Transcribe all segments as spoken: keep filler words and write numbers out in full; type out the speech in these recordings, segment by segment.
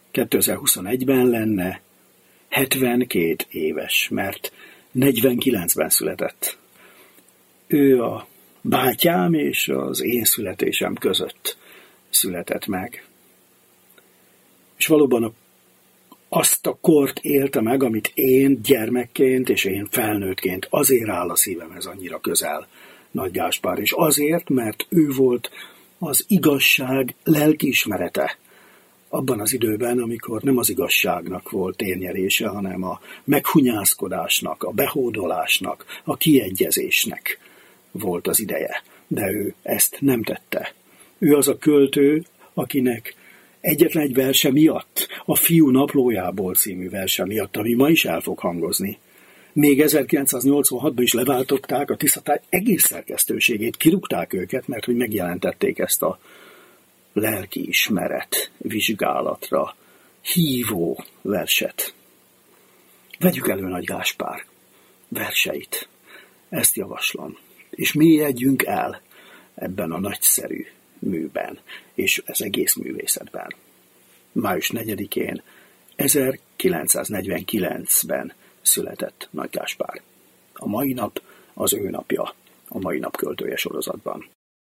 kétezer-huszonegyben lenne hetvenkét éves, mert negyvenkilencben született. Ő a bátyám és az én születésem között született meg. És valóban azt a kort élte meg, amit én gyermekként és én felnőttként, azért áll a szívemhez annyira közel Nagy Gáspár, és azért, mert ő volt az igazság lelkiismerete abban az időben, amikor nem az igazságnak volt térnyerése, hanem a meghunyászkodásnak, a behódolásnak, a kiegyezésnek volt az ideje. De ő ezt nem tette. Ő az a költő, akinek egyetlen egy verse miatt, a Fiú naplójából című verse miatt, ami ma is el fog hangozni, még ezerkilencszáznyolcvanhatban is leváltották a Tiszatáj egész szerkesztőségét, kirúgták őket, mert hogy megjelentették ezt a lelkiismeret vizsgálatra hívó verset. Vegyük elő Nagy Gáspár verseit. Ezt javaslom. És mélyedjünk el ebben a nagyszerű műben, és az egész művészetben. május negyedikén ezerkilencszáznegyvenkilencben született Nagy Gáspár. A mai nap az ő napja, a mai nap költője sorozatban.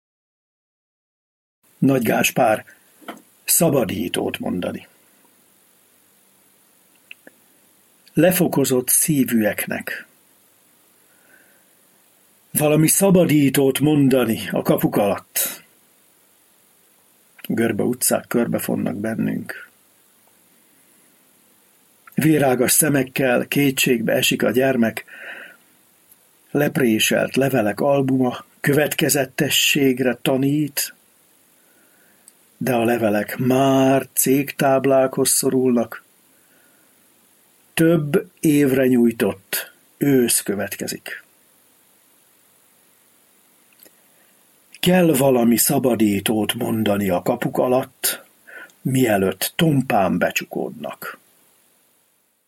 Nagy Gáspár szabadítót mondani. Lefokozott szívűeknek. Valami szabadítót mondani a kapuk alatt. Görbe utcák körbefonnak bennünk. Virágas szemekkel kétségbe esik a gyermek, lepréselt levelek albuma következetességre tanít, de a levelek már cégtáblákhoz szorulnak. Több évre nyújtott ősz következik. Kell valami szabadítót mondani a kapuk alatt, mielőtt tompán becsukódnak.